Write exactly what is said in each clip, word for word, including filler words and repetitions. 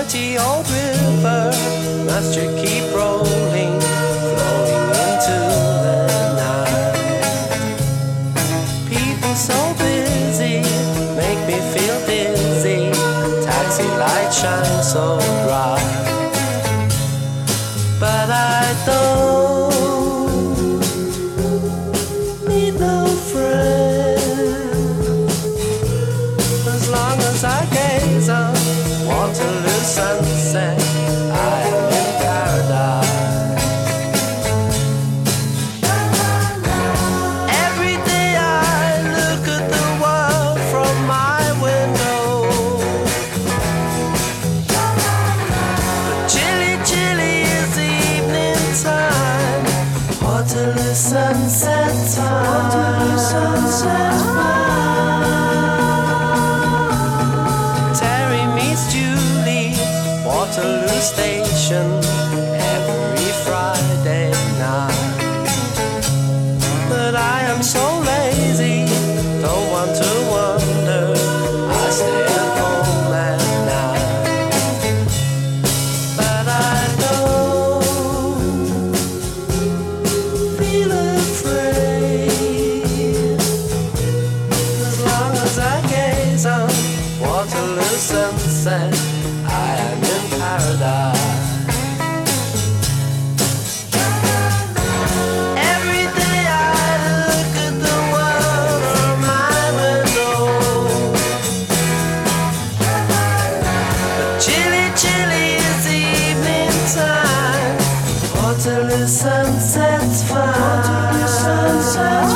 dirty old river must you keep rolling, flowing into the night. People so busy make me feel dizzy. Taxi lights shine so bright, but I don't need no friend as long as I gaze on Waterloo sunset. I am in paradise. Every day I look at the world from my window, but chilly, chilly is the evening time. Waterloo sunset time. Waterloo sunset time. Waterloo Station every Friday night. But I am so lazy, don't want to wander. I stay at home at night. But I don't feel afraid as long as I gaze on Waterloo sunset. I am in paradise. Every day I look at the world from my window, but chilly, chilly is the evening time. Waterloo sunset's fine. Waterloo sunset's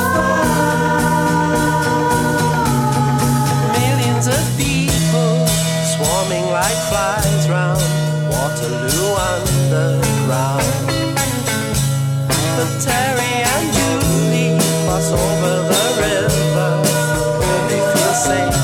fine. Millions of people swarming like flies round Waterloo underground. But Terry and Julie cross over the river, where they feel safe